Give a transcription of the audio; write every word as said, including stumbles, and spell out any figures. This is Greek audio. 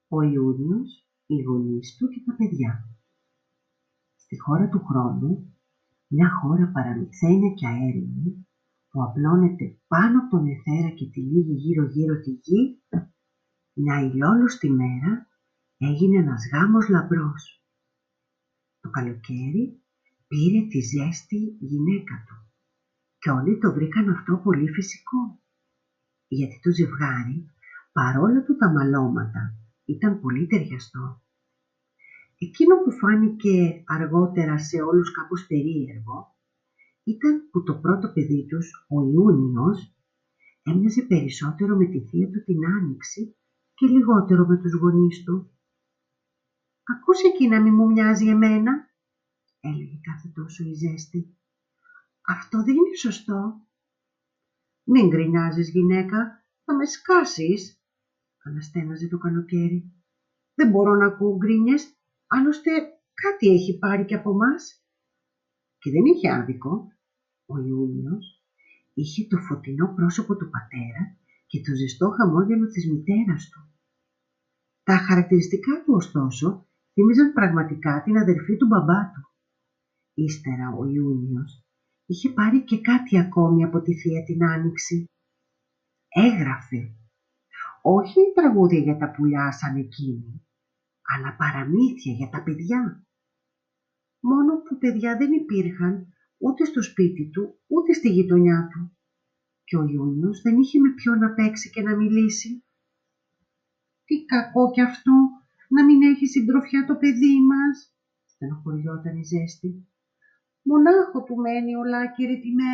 ο Ιούνιος, οι γονείς του και τα παιδιά. Στη χώρα του χρόνου, μια χώρα παραμυθένια και αέρινη, που απλώνεται πάνω από τον αιθέρα και τυλίγει γύρω-γύρω τη γη, μια ηλιόλουστη μέρα έγινε ένας γάμος λαμπρός. Το καλοκαίρι πήρε τη ζέστη γυναίκα του και όλοι το βρήκαν αυτό πολύ φυσικό, γιατί το ζευγάρι, παρόλα του τα μαλώματα, ήταν πολύ ταιριαστό. Εκείνο που φάνηκε αργότερα σε όλους κάπως περίεργο ήταν που το πρώτο παιδί τους, ο Ιούνιος, έμοιαζε περισσότερο με τη θεία του την Άνοιξη και λιγότερο με τους γονείς του. «Ακούς εκεί να μη μου μοιάζει εμένα», έλεγε κάθε τόσο η ζέστη. «Αυτό δεν είναι σωστό». «Μην γκρινιάζεις, γυναίκα, θα με σκάσεις», αναστέναζε το καλοκαίρι. «Δεν μπορώ να ακούω γκρίνιες, άλλωστε κάτι έχει πάρει και από μας». Και δεν είχε άδικο. Ο Ιούνιος είχε το φωτεινό πρόσωπο του πατέρα και το ζεστό χαμόγελο της μητέρας του. Τα χαρακτηριστικά του, ωστόσο, θύμιζαν πραγματικά την αδερφή του μπαμπά του. Ύστερα ο Ιούνιος είχε πάρει και κάτι ακόμη από τη θεία την Άνοιξη. Έγραφε, όχι τραγούδια για τα πουλιά σαν εκείνη, αλλά παραμύθια για τα παιδιά. Μόνο που παιδιά δεν υπήρχαν ούτε στο σπίτι του, ούτε στη γειτονιά του. Και ο Ιούνιος δεν είχε με ποιον να παίξει και να μιλήσει. «Τι κακό κι αυτό, να μην έχει συντροφιά το παιδί μας», στενοχωριόταν η ζέστη. «Μονάχο του μένει ολάκερη τη μέρα